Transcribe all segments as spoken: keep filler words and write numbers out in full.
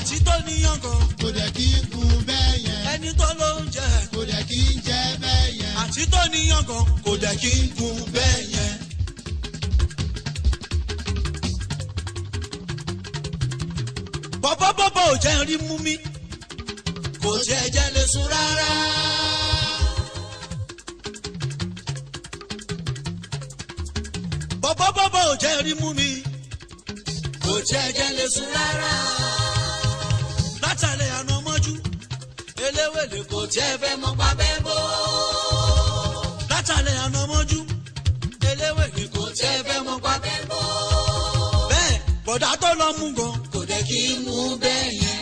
àti tó níyàn gan. kò dẹ̀ kí n kun bẹ́ẹ̀ yẹn. ẹni tó ló ń jẹ. kò dẹ̀ kí n jẹ bẹ́ẹ̀ yẹn. àti tó níyàn gan. kò dẹ̀ kí n kun bẹ́ẹ̀ yẹn. bọ́bọ́ bọ́bọ́ ò jẹ́ rí mú mi. kò tiẹ̀ jẹ́ lè sùn rárá. bọ́bọ́ bọ́bọ́ ò jẹ́ rí mú mi. kò tiẹ̀ jẹ́ lè sùn rárá. látàlẹ́ àná mọ́jú eléwèlé kò tiẹ̀ fẹ́ mọ́ pa bẹ́ẹ̀ bó. látàlẹ́ àná mọ́jú eléwèlé kò tiẹ̀ fẹ́ mọ́ pa bẹ́ẹ̀ bó. bẹ́ẹ̀ bọ̀dá tó lọ mú gan kò dẹ̀ kí n mú bẹ́ẹ̀ yẹn.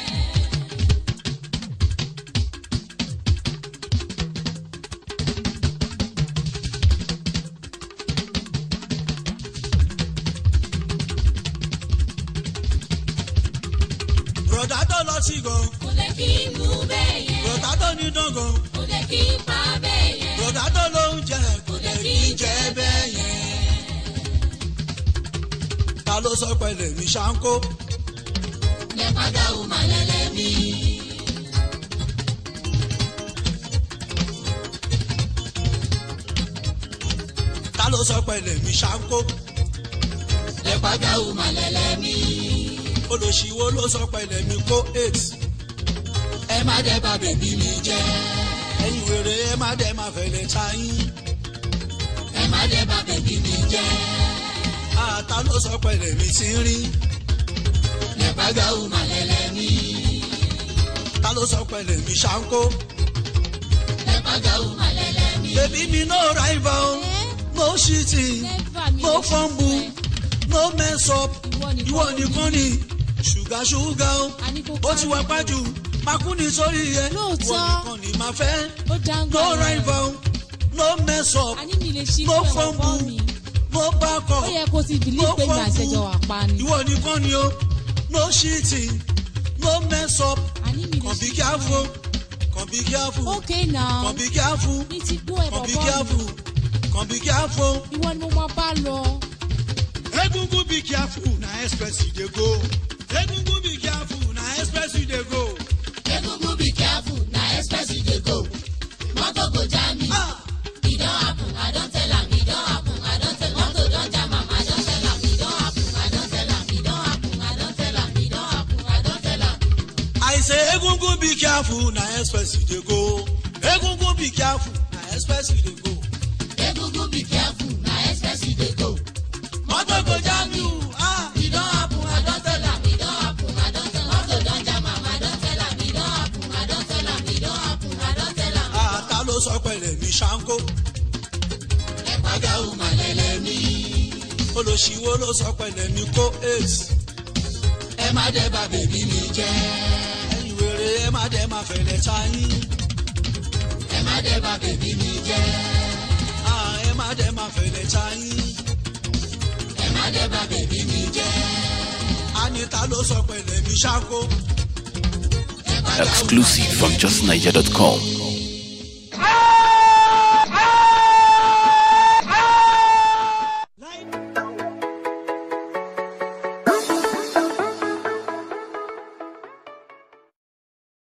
bọ̀dá tó lọ sí gan kò lè kí n mú bẹ́ẹ̀ yẹn. bọ̀dá tó ní dán gan kò lè kí n pa bẹ́ẹ̀ yẹn. bọ̀dá tó ló ń jẹ kò dẹ̀ kí n jẹ bẹ́ẹ̀ yẹn. ta ló sọ pẹ̀lẹ́ mi ṣáńkó. lè padà wò má lẹ́lẹ́ mi. ta ló sọ pẹ̀lẹ́ mi ṣáńkó. lè padà wò má lẹ́lẹ́ mi. olùṣíwó ló sọ pẹ̀lẹ́ mi kó eight. ẹ má dẹ́ bà bèbí mi jẹ́. ẹ̀yin wèrè ẹ má dẹ́ má fẹ̀lẹ̀ ta yín. ẹ má dẹ́ bà bèbí mi jẹ́. ta ló sọ pẹ̀lẹ́ mi ti rí. lè padà wò má lẹ́lẹ́ mi. ta ló sọ pẹ̀lẹ́ mi ṣáńkó. lè padà wò má lẹ́lẹ́ mi. baby mi no rival no cheating no fumble no mess up ìwọ nìkan ni ṣùgà ṣùgà o ó ti wá pájú makuni sórí yẹ ìwọ nìkan ni máa fẹ́ no rival no mess up no fumble no back up no fumble ìwọ nìkan ni o no cheating no mess up kàn bí careful kàn bí careful kàn bí careful kàn bí careful kàn bí careful. ìwọ ni mo máa bá lọ. Egungun be careful na express you dey go. Egungun be careful na express you dey go. Egungun be careful na express you dey go. Motor go jam me. E don happen, I don tell am. E don happen, I don tell am. Motor don jam am, I don tell am. E don happen, I don tell am. E don happen, I don tell am. E don happen, I don tell am. I say Egungun be careful na express you dey go. Egungun be careful na express you dey go. Egungun be careful na express you dey go. Motor go jam you. Ah, E don happen, I don tell am. E don happen, I don tell am. Motor don jam am, I don tell am. E don happen, I don tell am. E don happen, I don tell am. ah, ta ló sọ pẹ̀lẹ́ mi ṣáńkó. Ẹ padà wò má lẹ́lẹ́ mi. Olùṣíwó ló sọ pẹ̀lẹ́ mi kó eight. Ẹ má dẹ́ bà bèbí mi jẹ́. ẹ̀yin wèrè ẹ má dẹ́ má fẹ̀lẹ̀ ta yín. Ẹ má dẹ́ bà bèbí mi jẹ́. ah, ẹ má dẹ́ má fẹ̀lẹ̀ ta yín. Ẹ má dẹ́ bà bèbí mi jẹ́. Anita ló sọ pẹ̀lẹ́ mi ṣáńkó. Ẹ padà wò má Exclusive from just niger dot com.